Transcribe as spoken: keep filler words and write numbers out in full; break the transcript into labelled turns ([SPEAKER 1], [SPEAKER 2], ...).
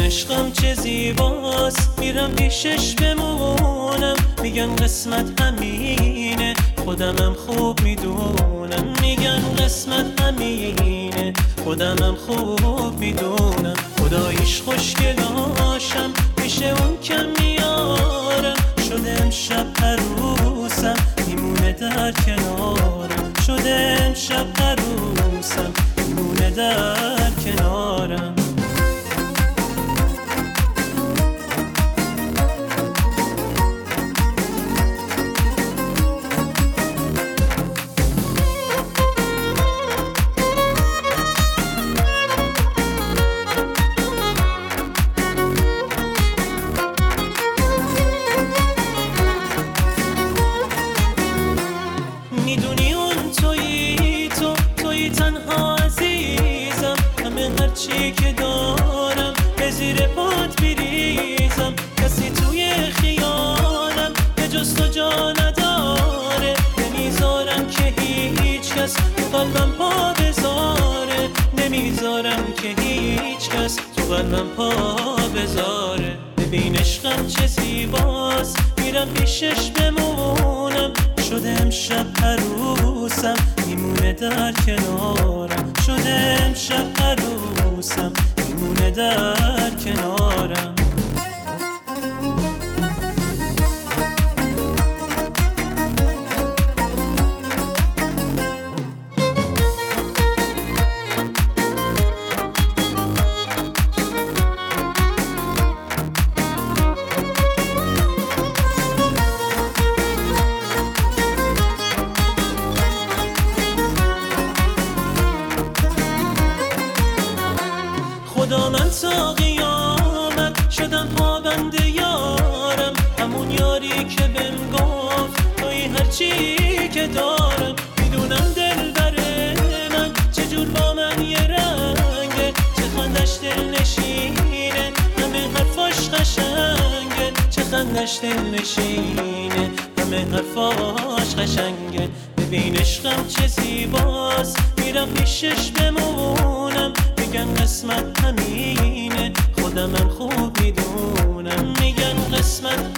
[SPEAKER 1] عشقم چه زیباست، میرم پیشش بمونم. میگن قسمت همینه، خودمم خوب میدونم. میگن قسمت همینه، خودمم خوب میدونم. خداییش خوشگلاشم، پیش اون کم میارم. شده امشب عروسم، میمونه در کنارم. شده امشب عروسم، میمونه در کنارم. میدونی اون تویی، تو تویی تنها عزیزم. همه هرچی که دارم به زیر پات بریزم. کسی توی خیالم به جز تو جا نداره. نمیذارم که هیچ کس تو قلبم پا بذاره. نمیذارم که هیچ کس تو قلبم پا بذاره. ببین عشقم چه زیباست، میرم پیشش بمونم. شده امشب عروسم، میمونه در کنارم. شده امشب عروسم، میمونه در کنارم. خدا من تا قیامت شدم پابند یارم. همون یاری که بهم گفت توی هرچی که دارم. میدونم دل بره من چجور با من یه رنگه. چه خندش دل نشینه، همه حرفاش قشنگه. چه خندش دل نشینه، همه حرفاش قشنگه. ببین عشقم چه زیباست، میرم پیشش بمونم. میگن قسمت همینه، خودمم خوب میدونم. میگن قسمت